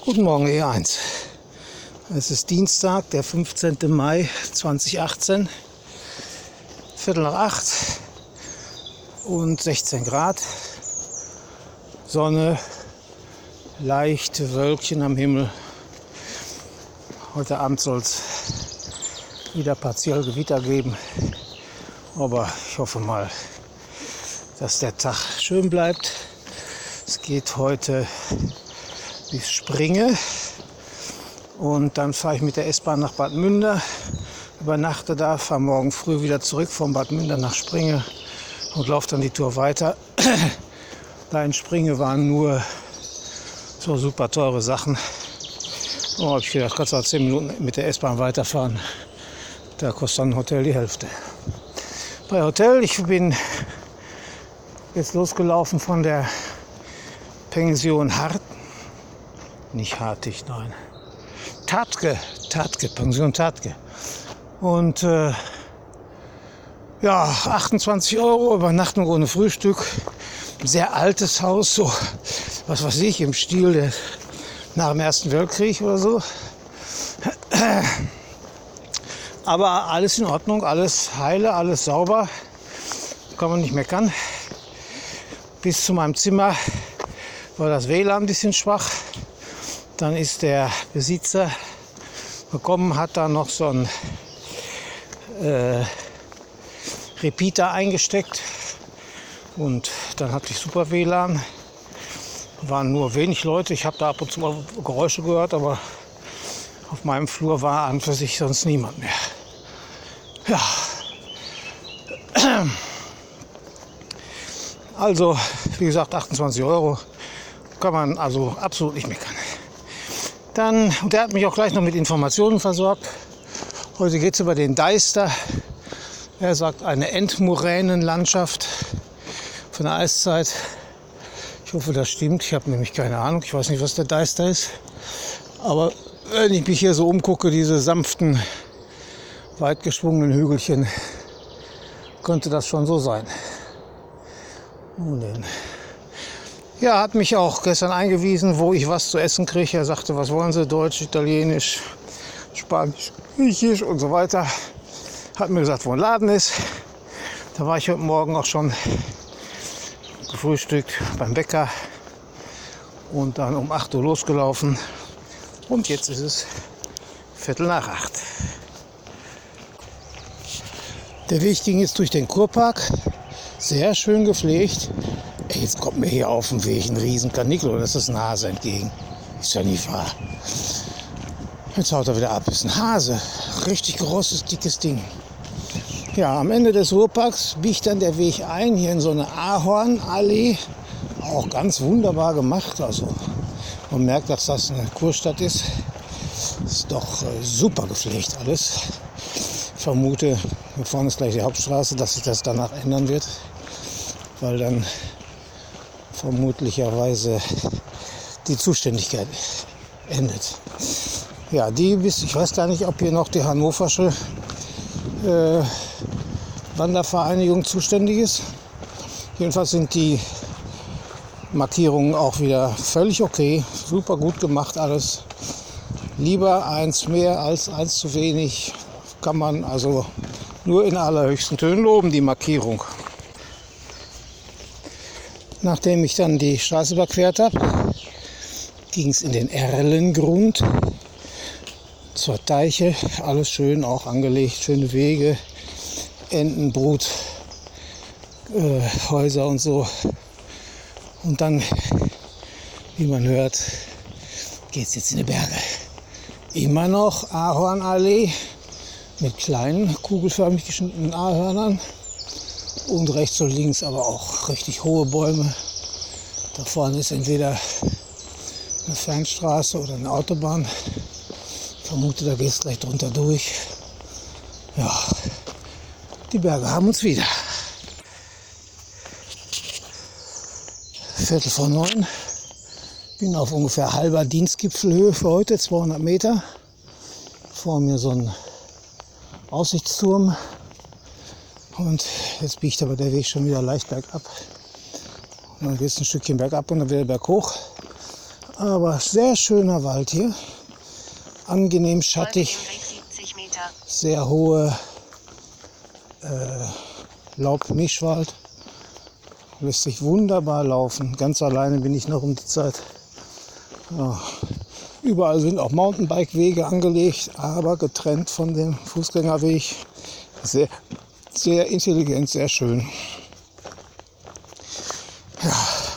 Guten Morgen, E1. Es ist Dienstag, der 15. Mai 2018, Viertel nach 8 und 16 Grad. Sonne, leichte Wölkchen am Himmel. Heute Abend soll es wieder partiell Gewitter geben, aber ich hoffe mal, dass der Tag schön bleibt. Es geht heute bis Springe und dann fahre ich mit der S-Bahn nach Bad Münder, übernachte da, fahre morgen früh wieder zurück von Bad Münder nach Springe und laufe dann die Tour weiter. Da in Springe waren nur so super teure Sachen. Oh, habe ich gedacht, kannst du auch 10 Minuten mit der S-Bahn weiterfahren. Da kostet dann ein Hotel die Hälfte. Bei Hotel, ich bin jetzt losgelaufen von der Pension nicht Hartig, nein. Tatke, Pension Tatke. Und 28 €, Übernachtung ohne Frühstück. Sehr altes Haus, so, was weiß ich, im Stil nach dem Ersten Weltkrieg oder so. Aber alles in Ordnung, alles heile, alles sauber. Kann man nicht meckern. Bis zu meinem Zimmer war das WLAN ein bisschen schwach. Dann ist der Besitzer bekommen, hat da noch so einen Repeater eingesteckt. Und dann hatte ich super WLAN. Waren nur wenig Leute. Ich habe da ab und zu mal Geräusche gehört, aber auf meinem Flur war an für sich sonst niemand mehr. Ja. Also, wie gesagt, 28 € kann man also absolut nicht meckern. Dann, der hat mich auch gleich noch mit Informationen versorgt. Heute geht es über den Deister. Er sagt, eine Endmoränenlandschaft von der Eiszeit. Ich hoffe, das stimmt. Ich habe nämlich keine Ahnung. Ich weiß nicht, was der Deister ist. Aber wenn ich mich hier so umgucke, diese sanften, weit geschwungenen Hügelchen, könnte das schon so sein. Nun denn. Ja, hat mich auch gestern eingewiesen, wo ich was zu essen kriege. Er sagte, was wollen Sie? Deutsch, Italienisch, Spanisch, Griechisch und so weiter. Hat mir gesagt, wo ein Laden ist. Da war ich heute Morgen auch schon gefrühstückt beim Bäcker und dann um 8 Uhr losgelaufen. Und jetzt ist es Viertel nach 8. Der Weg ging jetzt durch den Kurpark. Sehr schön gepflegt. Ey, jetzt kommt mir hier auf dem Weg ein riesen Kanickel oder ist das ein Hase entgegen? Ist ja nicht wahr. Jetzt haut er wieder ab. Ist ein Hase. Richtig großes, dickes Ding. Ja, am Ende des Ruhrparks biegt dann der Weg ein, hier in so eine Ahornallee. Auch ganz wunderbar gemacht. Also man merkt, dass das eine Kurstadt ist. Ist doch super gepflegt alles. Ich vermute, hier vorne ist gleich die Hauptstraße, dass sich das danach ändern wird. Weil dann vermutlicherweise die Zuständigkeit endet. Ja, ich weiß gar nicht, ob hier noch die hannoversche Wandervereinigung zuständig ist. Jedenfalls sind die Markierungen auch wieder völlig okay. Super gut gemacht alles. Lieber eins mehr als eins zu wenig. Kann man also nur in allerhöchsten Tönen loben, die Markierung. Nachdem ich dann die Straße überquert habe, ging es in den Erlengrund. Zur Teiche, alles schön auch angelegt, schöne Wege, Entenbrut, Häuser und so. Und dann, wie man hört, geht es jetzt in die Berge. Immer noch Ahornallee mit kleinen, kugelförmig geschnittenen Ahornern. Und rechts und links aber auch richtig hohe Bäume. Da vorne ist entweder eine Fernstraße oder eine Autobahn. Ich vermute, da geht es gleich drunter durch. Ja, die Berge haben uns wieder. 8:45. Bin auf ungefähr halber Dienstgipfelhöhe für heute, 200 Meter. Vor mir so ein Aussichtsturm. Und jetzt biegt aber der Weg schon wieder leicht bergab. Und dann geht es ein Stückchen bergab und dann wieder berghoch. Aber sehr schöner Wald hier. Angenehm schattig. Sehr hohe Laubmischwald. Lässt sich wunderbar laufen. Ganz alleine bin ich noch um die Zeit. Ja. Überall sind auch Mountainbike-Wege angelegt, aber getrennt von dem Fußgängerweg. Sehr, sehr intelligent, sehr schön. Ja.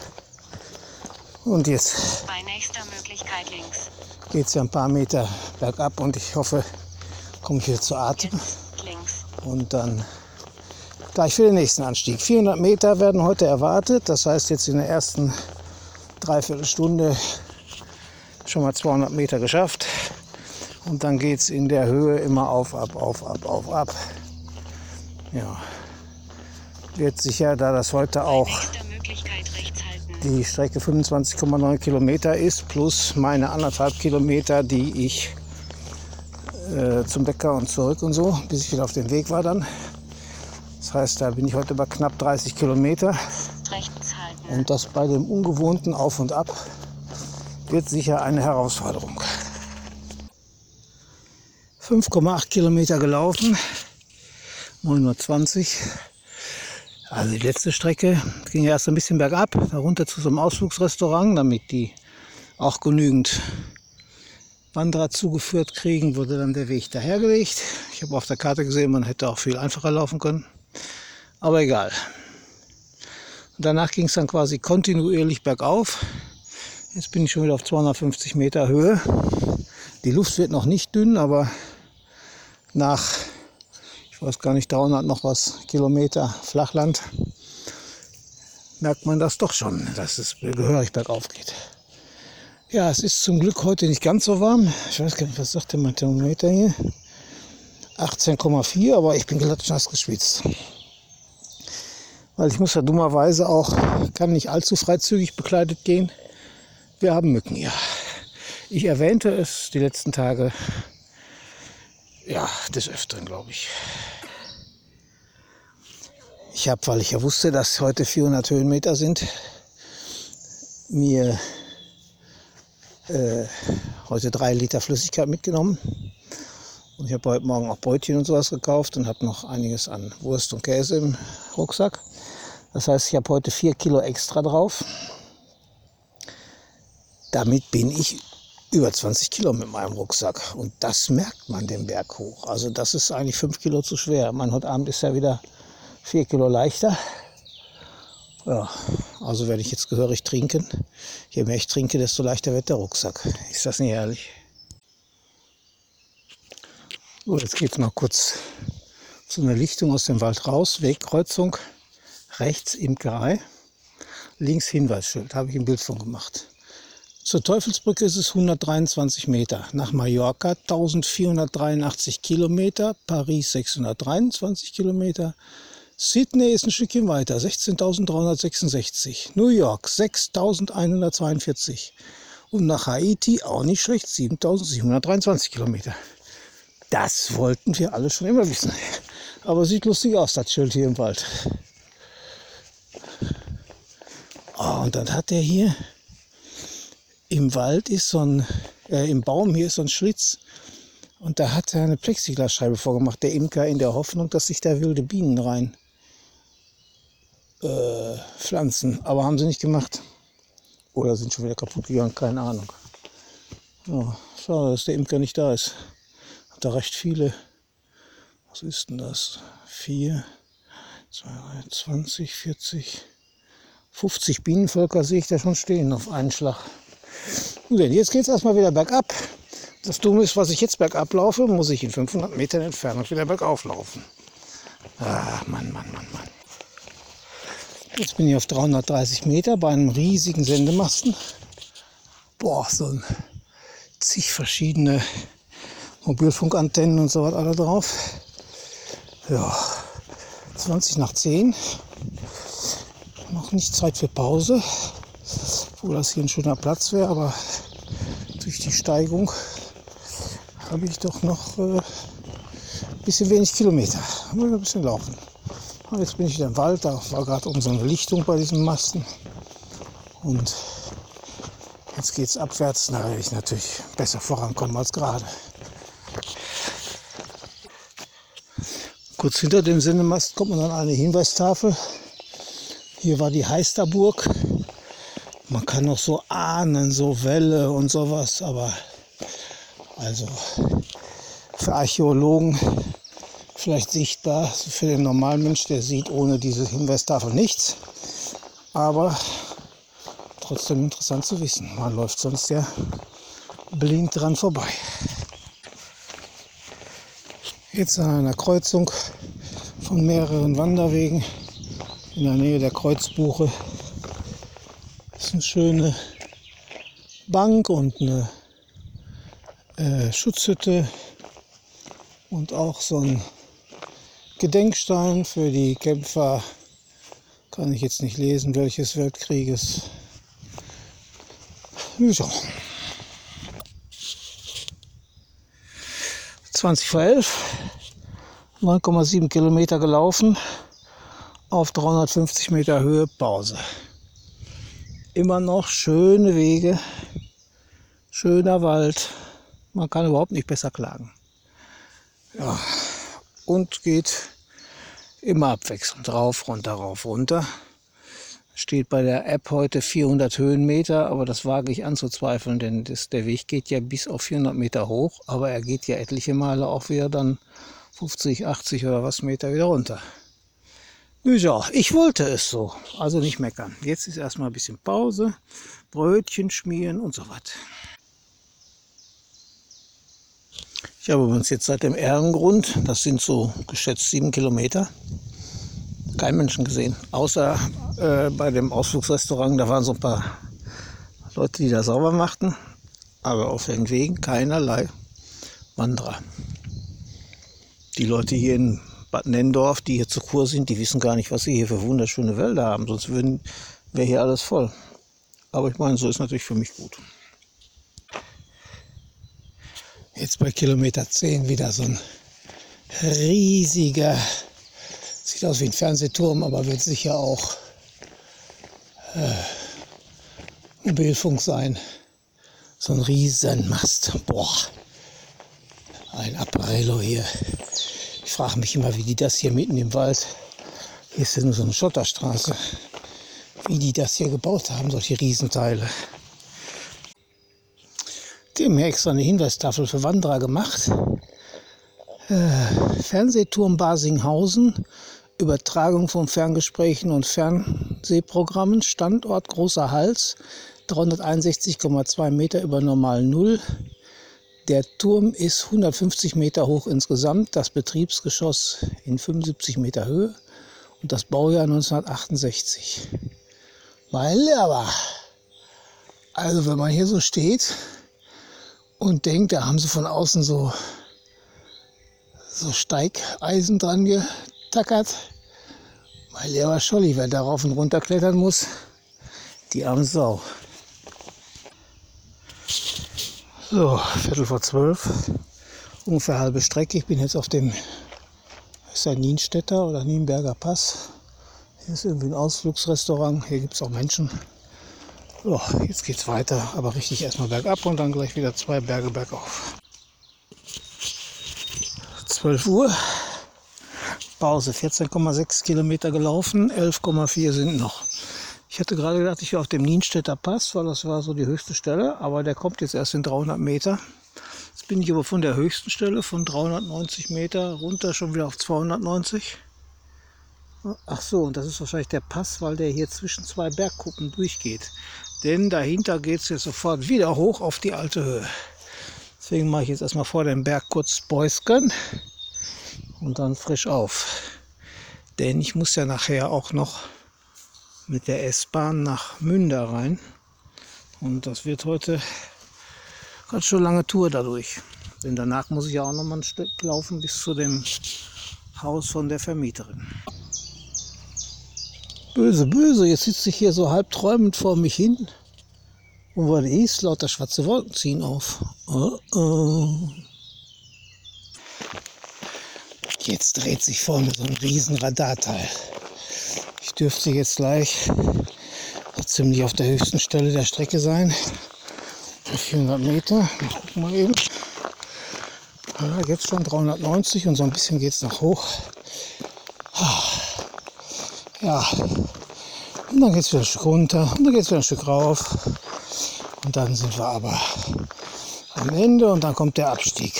Und jetzt bei nächster Möglichkeit links. Geht es ja ein paar Meter bergab und ich hoffe, komme ich wieder zu Atem. Jetzt links. Und dann gleich für den nächsten Anstieg. 400 Meter werden heute erwartet. Das heißt, jetzt in der ersten Dreiviertelstunde schon mal 200 Meter geschafft. Und dann geht es in der Höhe immer auf, ab, auf, ab, auf, ab. Ja. Wird sicher, da das heute auch die Strecke 25,9 Kilometer ist, plus meine 1,5 Kilometer, die ich zum Bäcker und zurück und so, bis ich wieder auf dem Weg war dann. Das heißt, da bin ich heute bei knapp 30 Kilometer. Und das bei dem ungewohnten Auf und Ab wird sicher eine Herausforderung. 5,8 Kilometer gelaufen, 9:20 Uhr. Also die letzte Strecke ging erst ein bisschen bergab, darunter zu so einem Ausflugsrestaurant, damit die auch genügend Wanderer zugeführt kriegen, wurde dann der Weg dahergelegt. Ich habe auf der Karte gesehen, man hätte auch viel einfacher laufen können, aber egal. Und danach ging es dann quasi kontinuierlich bergauf. Jetzt bin ich schon wieder auf 250 Meter Höhe. Die Luft wird noch nicht dünn, aber nach, ich weiß gar nicht, 300 noch was Kilometer Flachland, merkt man das doch schon, dass es gehörig bergauf geht. Ja, es ist zum Glück heute nicht ganz so warm. Ich weiß gar nicht, was sagt denn mein Thermometer hier? 18,4, aber ich bin klatschnass geschwitzt. Weil ich muss ja dummerweise auch, kann nicht allzu freizügig bekleidet gehen. Wir haben Mücken, ja. Ich erwähnte es die letzten Tage, ja, des Öfteren, glaube ich. Ich habe, weil ich ja wusste, dass heute 400 Höhenmeter sind, mir heute 3 Liter Flüssigkeit mitgenommen. Und ich habe heute Morgen auch Brötchen und sowas gekauft und habe noch einiges an Wurst und Käse im Rucksack. Das heißt, ich habe heute 4 Kilo extra drauf. Damit bin ich über 20 Kilo mit meinem Rucksack. Und das merkt man den Berg hoch. Also das ist eigentlich 5 Kilo zu schwer. Heute Abend ist ja wieder 4 Kilo leichter. Ja, also werde ich jetzt gehörig trinken. Je mehr ich trinke, desto leichter wird der Rucksack. Ist das nicht herrlich? So, jetzt geht es noch kurz zu einer Lichtung aus dem Wald raus. Wegkreuzung, rechts Imkerei, links Hinweisschild. Habe ich ein Bild von gemacht. Zur Teufelsbrücke ist es 123 Meter. Nach Mallorca 1483 Kilometer. Paris 623 Kilometer. Sydney ist ein Stückchen weiter, 16.366. New York 6.142. Und nach Haiti auch nicht schlecht, 7.723 Kilometer. Das wollten wir alle schon immer wissen. Aber sieht lustig aus, das Schild hier im Wald. Oh, und dann hat er hier im Wald ist so ein, im Baum hier ist so ein Schlitz. Und da hat er eine Plexiglasscheibe vorgemacht, der Imker, in der Hoffnung, dass sich da wilde Bienen rein pflanzen. Aber haben sie nicht gemacht. Oder sind schon wieder kaputt gegangen, keine Ahnung. Ja, schade, dass der Imker nicht da ist. Hat da recht viele. Was ist denn das? 4, 2, 3, 20, 40, 50 Bienenvölker sehe ich da schon stehen auf einen Schlag. Und jetzt geht es erstmal wieder bergab. Das Dumme ist, was ich jetzt bergab laufe, muss ich in 500 Metern Entfernung wieder bergauf laufen. Ah, Mann, Mann, Mann, Mann. Jetzt bin ich auf 330 Meter bei einem riesigen Sendemasten. Boah, so zig verschiedene Mobilfunkantennen und so was alle drauf. Ja, 20 nach 10. Noch nicht Zeit für Pause. Obwohl das hier ein schöner Platz wäre, aber durch die Steigung habe ich doch noch ein bisschen wenig Kilometer. Muss ein bisschen laufen. Und jetzt bin ich wieder im Wald, da war gerade oben so eine Lichtung bei diesem Masten. Und Jetzt geht es abwärts, da werde ich natürlich besser vorankommen als gerade. Kurz hinter dem Sendemast kommt man an eine Hinweistafel. Hier war die Heisterburg. Man kann noch so ahnen, so Wälle und sowas, aber also für Archäologen vielleicht sichtbar, für den normalen Mensch, der sieht ohne diese Hinweistafel nichts. Aber trotzdem interessant zu wissen. Man läuft sonst ja blind dran vorbei. Jetzt an einer Kreuzung von mehreren Wanderwegen in der Nähe der Kreuzbuche. Das ist eine schöne Bank und eine Schutzhütte und auch so ein Gedenkstein für die Kämpfer, kann ich jetzt nicht lesen, welches Weltkrieges. So. 20 vor 11, 9,7 Kilometer gelaufen, auf 350 Meter Höhe Pause. Immer noch schöne Wege, schöner Wald, man kann überhaupt nicht besser klagen. Ja, und geht immer abwechselnd rauf, runter, rauf, runter. Steht bei der App heute 400 Höhenmeter, aber das wage ich anzuzweifeln, denn der Weg geht ja bis auf 400 Meter hoch, aber er geht ja etliche Male auch wieder dann 50, 80 oder was Meter wieder runter. Ja, ich wollte es so, also nicht meckern. Jetzt ist erstmal ein bisschen Pause, Brötchen schmieren und so was. Ich habe uns jetzt seit dem Ehrengrund, das sind so geschätzt 7 Kilometer, keinen Menschen gesehen. Außer bei dem Ausflugsrestaurant, da waren so ein paar Leute, die da sauber machten. Aber auf den Wegen keinerlei Wanderer. Die Leute hier in Bad Nenndorf, die hier zur Kur sind, die wissen gar nicht, was sie hier für wunderschöne Wälder haben. Sonst wäre hier alles voll. Aber ich meine, so ist natürlich für mich gut. Jetzt bei Kilometer 10 wieder so ein riesiger, sieht aus wie ein Fernsehturm, aber wird sicher auch Mobilfunk sein. So ein Riesenmast. Boah, ein Apparello hier. Ich frage mich immer, wie die das hier mitten im Wald, hier ist ja nur so eine Schotterstraße, wie die das hier gebaut haben, solche Riesenteile. Die haben mir extra eine Hinweistafel für Wanderer gemacht. Fernsehturm Basinghausen, Übertragung von Ferngesprächen und Fernsehprogrammen, Standort Großer Hals, 361,2 Meter über Normal Null. Der Turm ist 150 Meter hoch insgesamt, das Betriebsgeschoss in 75 Meter Höhe und das Baujahr 1968. Aber, also wenn man hier so steht und denkt, da haben sie von außen so Steigeisen dran getackert. Mein lieber Scholli, wer darauf und runter klettern muss, die arme Sau. So, 11:45, ungefähr halbe Strecke. Ich bin jetzt auf dem, ist der Nienstädter oder Nienberger Pass. Hier ist irgendwie ein Ausflugsrestaurant, hier gibt es auch Menschen. So, jetzt geht's weiter, aber richtig erstmal bergab und dann gleich wieder 2 Berge bergauf. 12 Uhr, Pause, 14,6 Kilometer gelaufen, 11,4 sind noch. Ich hatte gerade gedacht, ich wäre auf dem Nienstädter Pass, weil das war so die höchste Stelle, aber der kommt jetzt erst in 300 Meter. Jetzt bin ich aber von der höchsten Stelle, von 390 Meter runter, schon wieder auf 290. Ach so, und das ist wahrscheinlich der Pass, weil der hier zwischen 2 Bergkuppen durchgeht. Denn dahinter geht es jetzt sofort wieder hoch auf die alte Höhe. Deswegen mache ich jetzt erstmal vor dem Berg kurz Bäuskern und dann frisch auf. Denn ich muss ja nachher auch noch mit der S-Bahn nach Münder rein. Und das wird heute ganz schön lange Tour dadurch. Denn danach muss ich ja auch noch mal ein Stück laufen bis zu dem Haus von der Vermieterin. Böse, böse, jetzt sitze ich hier so halb träumend vor mich hin. Und was ist? Lauter schwarze Wolken ziehen auf. Oh oh. Jetzt dreht sich vorne so ein riesen Radarteil. Ich dürfte jetzt gleich ziemlich auf der höchsten Stelle der Strecke sein. 400 Meter. Gucken wir eben. Ja, jetzt schon 390 und so ein bisschen geht es noch hoch. Ja, und dann geht es wieder ein Stück runter und dann geht es wieder ein Stück rauf. Und dann sind wir aber am Ende und dann kommt der Abstieg.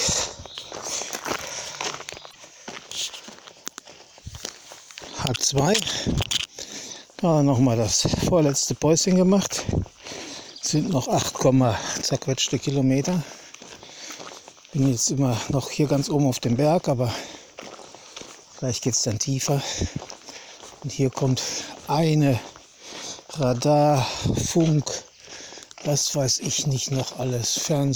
Halb 2. Da nochmal das vorletzte Päuschen gemacht. Sind noch 8, zerquetschte Kilometer. Bin jetzt immer noch hier ganz oben auf dem Berg, aber gleich geht es dann tiefer. Und hier kommt eine Radar, Funk, was weiß ich nicht noch alles,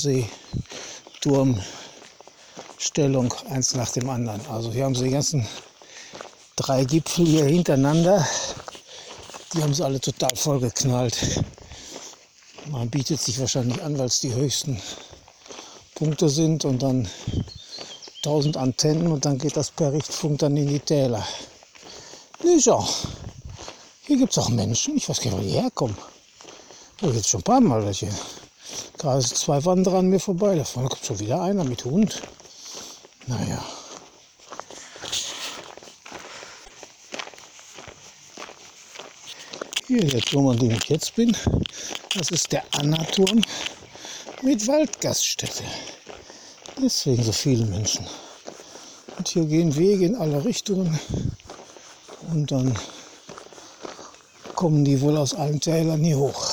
Fernsehturmstellung, eins nach dem anderen. Also hier haben sie die ganzen 3 Gipfel hier hintereinander, die haben sie alle total voll geknallt. Man bietet sich wahrscheinlich an, weil es die höchsten Punkte sind und dann 1000 Antennen und dann geht das per Richtfunk dann in die Täler. Ja, hier gibt es auch Menschen, ich weiß gar nicht, wo die herkommen. Da gibt es schon ein paar Mal welche. Gerade 2 Wanderer an mir vorbei, da vorne kommt schon wieder einer mit Hund. Naja. Hier der Turm, an dem ich jetzt bin, das ist der Anna-Turm mit Waldgaststätte. Deswegen so viele Menschen. Und hier gehen Wege in alle Richtungen und dann kommen die wohl aus allen Tälern hier hoch.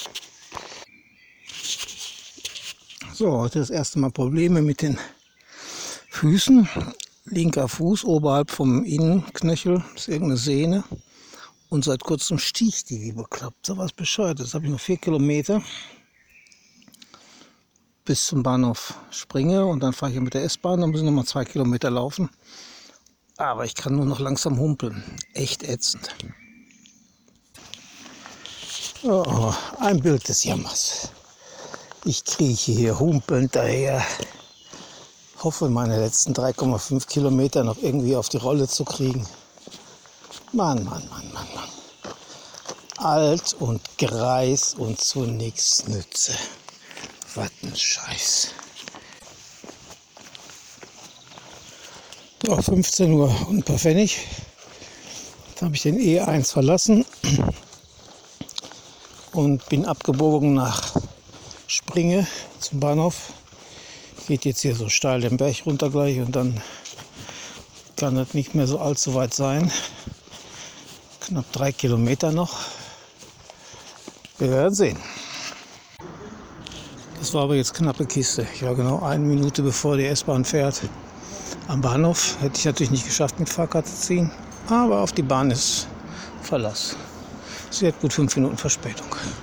So, heute das erste Mal Probleme mit den Füßen. Linker Fuß oberhalb vom Innenknöchel ist irgendeine Sehne. Und seit kurzem sticht die wie bekloppt. So was bescheuert. Jetzt habe ich noch 4 Kilometer bis zum Bahnhof Springe und dann fahre ich mit der S-Bahn. Dann muss ich noch mal 2 Kilometer laufen. Aber ich kann nur noch langsam humpeln. Echt ätzend. Oh, ein Bild des Jammers. Ich krieche hier humpelnd daher. Hoffe, meine letzten 3,5 Kilometer noch irgendwie auf die Rolle zu kriegen. Mann. Alt und greis und zu nichts nütze. Was ein Scheiß. So, 15 Uhr und ein paar Pfennig. Jetzt habe ich den E1 verlassen und bin abgebogen nach Springe zum Bahnhof. Geht jetzt hier so steil den Berg runter gleich und dann kann das nicht mehr so allzu weit sein. Knapp 3 Kilometer noch. Wir werden sehen. Das war aber jetzt knappe Kiste. Ich war genau 1 Minute bevor die S-Bahn fährt am Bahnhof. Hätte ich natürlich nicht geschafft mit Fahrkarte ziehen. Aber auf die Bahn ist Verlass. Sie hat gut 5 Minuten Verspätung.